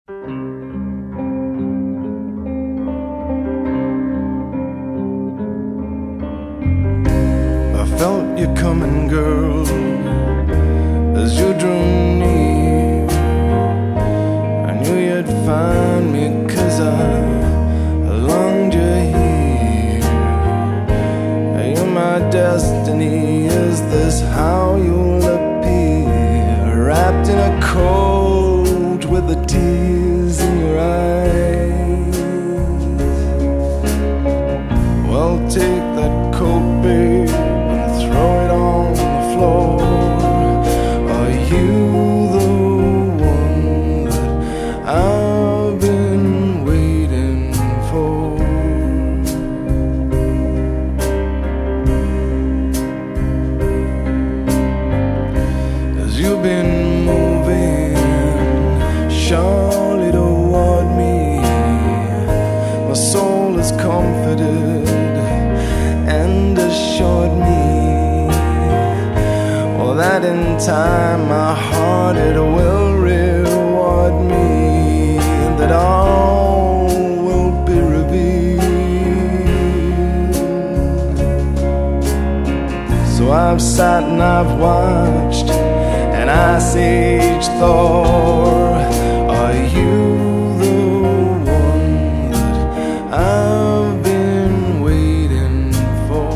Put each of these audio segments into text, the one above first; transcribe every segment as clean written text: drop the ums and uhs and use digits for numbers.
I felt you coming, girl, as you drew near. I knew you'd find me 'cause I longed you here. You're my destiny, is this how you'll appear? Wrapped in a coat with the tears in your eyes. Well, take that coat, babe, and throw it on the floor. Are you the one that I've been waiting for? 'Cause you've been moving surely toward me. My soul is comforted and assured me, well, that in time my heart it will reward me, and that all will be revealed. So I've sat and I've watched, and I sage Thor. Are you the one that I've been waiting for?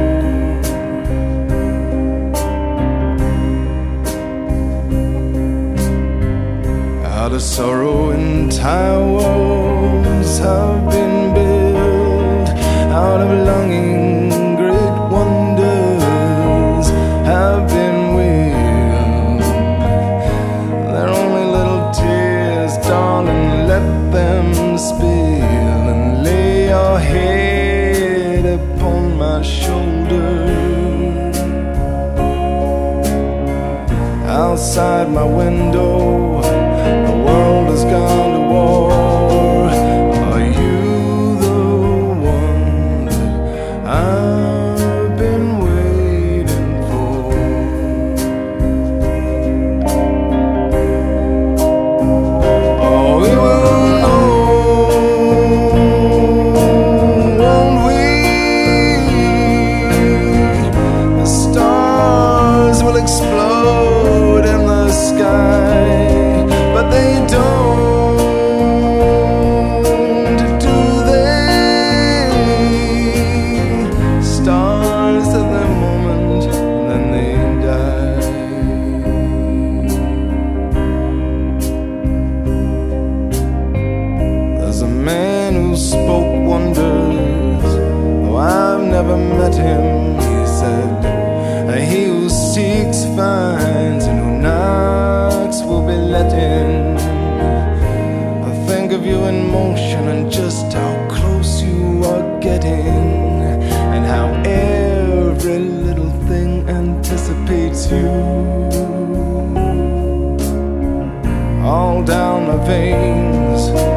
Out of sorrow entire walls have been built, out of longing great wonders have been willed. They're only little tears, darling, let them spill, and lay your head upon my shoulder. Outside my window, the world has gone to war. Are you the one that I've been waiting for? Oh, we will know, won't we? The stars will explode in the sky, but they don't, do they? Stars at their moment, then they die. There's a man who spoke wonders, though I've never met him. He said, he who seeks finds, and who knocks will be let in. I think of you in motion, and just how close you are getting, and how every little thing anticipates you. All down my veins